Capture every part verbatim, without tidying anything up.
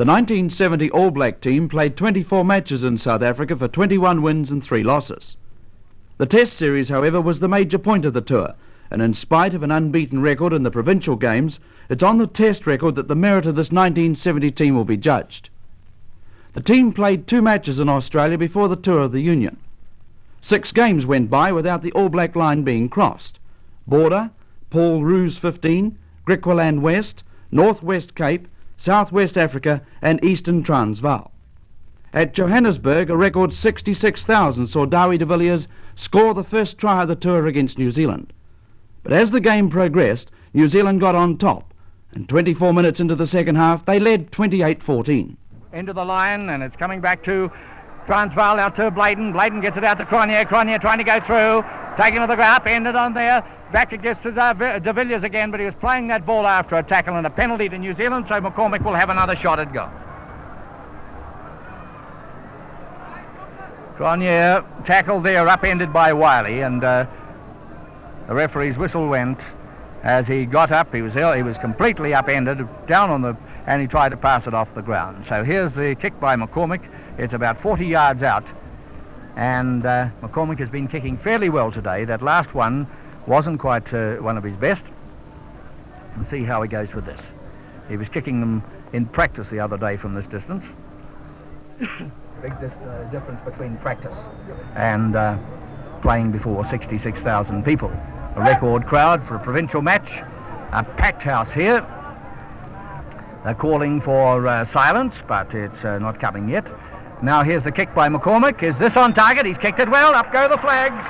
The nineteen seventy All Black team played twenty-four matches in South Africa for twenty-one wins and three losses. The Test series, however, was the major point of the tour, and in spite of an unbeaten record in the provincial games, it's on the Test record that the merit of this nineteen seventy team will be judged. The team played two matches in Australia before the tour of the Union. Six games went by without the All Black line being crossed. Border, Paul Roos fifteen, Griqualand West, North West Cape, South West Africa and Eastern Transvaal. At Johannesburg, a record sixty-six thousand saw Dawie de Villiers score the first try of the tour against New Zealand. But as the game progressed, New Zealand got on top, and twenty-four minutes into the second half, they led twenty-eight fourteen. Into the line, and it's coming back to Transvaal, out to Bladen. Bladen gets it out to Cronje. Cronje trying to go through, taking to the ground, ended on there. Back against de Villiers again, but he was playing that ball after a tackle and a penalty to New Zealand, so McCormick will have another shot at goal. Cronje tackled there, upended by Wiley, and uh, the referee's whistle went as he got up. He was ill, he was completely upended, down on the, and he tried to pass it off the ground. So here's the kick by McCormick. It's about forty yards out, and uh, McCormick has been kicking fairly well today. That last one wasn't quite uh, one of his best. We'll see how he goes with this. He was kicking them in practice the other day from this distance. Big dis uh, difference between practice and uh, playing before sixty-six thousand people. A record crowd for a provincial match. A packed house here. They're calling for uh, silence, but it's uh, not coming yet. Now here's the kick by McCormick. Is this on target? He's kicked it well. Up go the flags.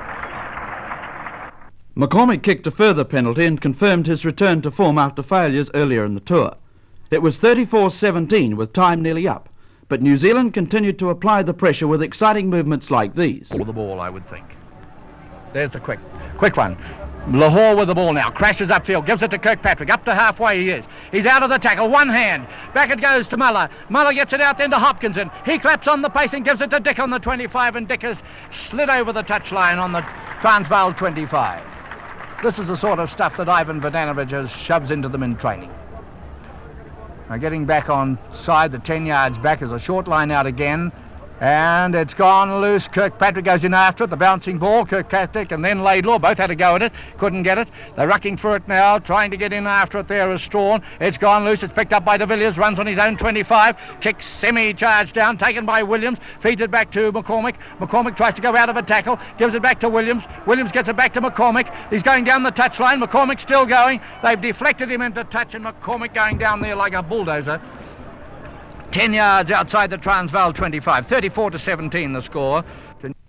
McCormick kicked a further penalty and confirmed his return to form after failures earlier in the tour. It was thirty-four seventeen with time nearly up, but New Zealand continued to apply the pressure with exciting movements like these. For the ball, I would think. There's the quick, quick one. Lahore with the ball now, crashes upfield, gives it to Kirkpatrick, up to halfway he is. He's out of the tackle, one hand, back it goes to Muller. Muller gets it out then to Hopkinson. He claps on the pace and gives it to Dick on the twenty-five, and Dick has slid over the touchline on the Transvaal twenty-five. This is the sort of stuff that Ivan Vodanovic shoves into them in training. Now getting back on side, the ten yards back is a short line out again. And it's gone loose. Kirkpatrick goes in after it. The bouncing ball, Kirkpatrick and then Laidlaw both had a go at it. Couldn't get it. They're rucking for it now, trying to get in after it there as Strawn. It's gone loose. It's picked up by de Villiers. Runs on his own twenty-five. Kicks semi-charged down. Taken by Williams. Feeds it back to McCormick. McCormick tries to go out of a tackle. Gives it back to Williams. Williams gets it back to McCormick. He's going down the touchline. McCormick still going. They've deflected him into touch, and McCormick going down there like a bulldozer. ten yards outside the Transvaal twenty-five, thirty-four to seventeen the score.